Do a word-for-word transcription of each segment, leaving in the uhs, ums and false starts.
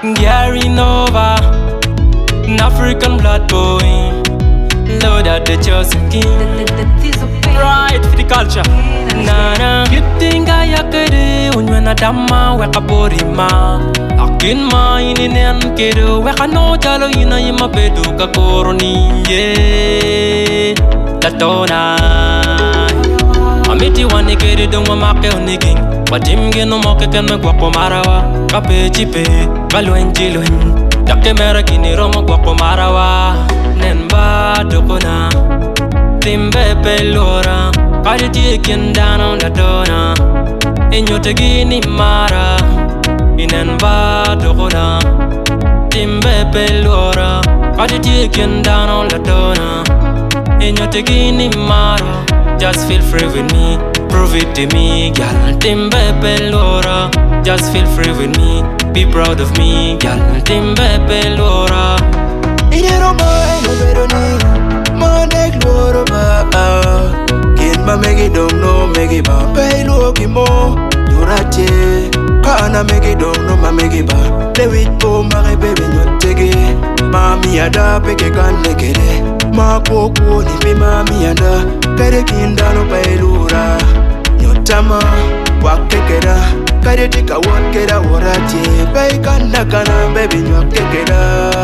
Gary Nova, an African blood boy. Lord of the chosen king. Right for the culture. Nana, you think I could when you're not dama, wake up ma. Akin ma in an kedo, wake a no jalo in a yama bedu kakoroni. Yeah, Latona. Amiti one kid don't make a nigging. But him get no mock can make guapo marawa. Cape chipe, Galwin Jilwin. Dakemera kini romo guapo marawa. Nemba dokona. Timbe pelora. Kadi tikin down on the dona. In your tegini mara. Inenba dokona. Timbe pelora. Kadi tikin down on the dona. In your tegini mara. Just feel free with me, prove it to me, girl. Timbe pelora. Just feel free with me, be proud of me, girl. Timbe pelora. Idero mai no veroni, mane gloro ba. Kin ma megi dom no megi ba. Pelo ki mo, yurache. Kana megi dom no ma megi ba. Lewit po mare bebe nyotege. Mami ada peke kan nekere. Ma koko ni pe mami ada. Kare kinda no pelura. Nyotama wakekera. Kare tika wakera warache. Pei kana kana baby nyokekera.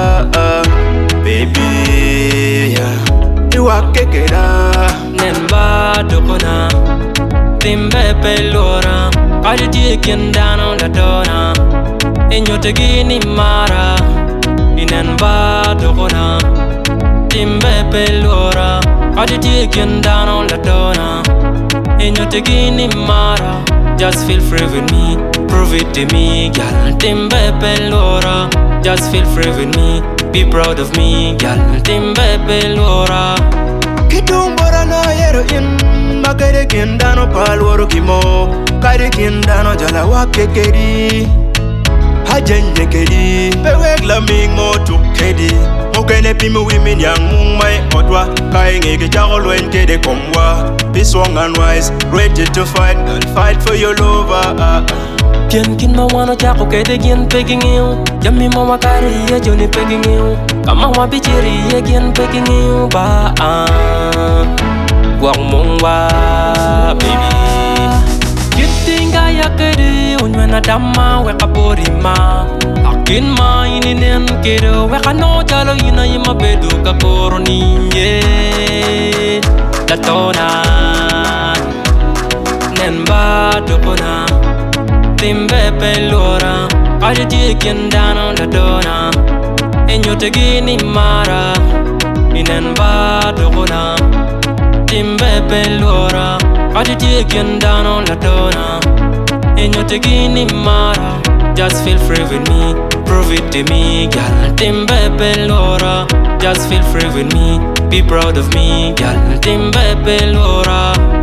Baby, yeah, you are kekera. Nemba dokona. Timbe pelora. Kadi tikin down on the dona. Inyo tegini mara. Inenba dokona. Timbe pelora. Kadi tikin down on the dona. Inyo tegini mara. Just feel free with me, prove it to me, girl. Timbe pelora. Just feel free with me, be proud of me, girl. Timbe pelora. Kitumbora na yero in. Magere kindano palworo kimo. Kare kindano jala wakekeri. Hajenye kedi. Bewegla ming mo tukedi. Mokene pimi women yang mung mai otwa. Kai ngege chakolo en kede komwa. Be strong and wise, ready to fight and fight for your lover. Ken kin ma wano jako kede gien peking you. Yami ma wakari ye joni peking you. Kama wa bichiri ye gien peking you ba. Wang mong wa baby. Kitinga ya kede unwana dama weka bori ma. Akin ma ininen kedo weka no jalo ina yima bedu kakoroni ye. Latona Nemba dokona. Timbe pelora. Kadi tikin down on the dona. Inyo tegini mara. Inenba dokona. Timbe pelora. Kadi tikin down on the dona. Inyo tegini mara. Just feel free with me, prove it to me, girl. Timbe pelora. Just feel free with me, be proud of me, girl. Timbe pelora.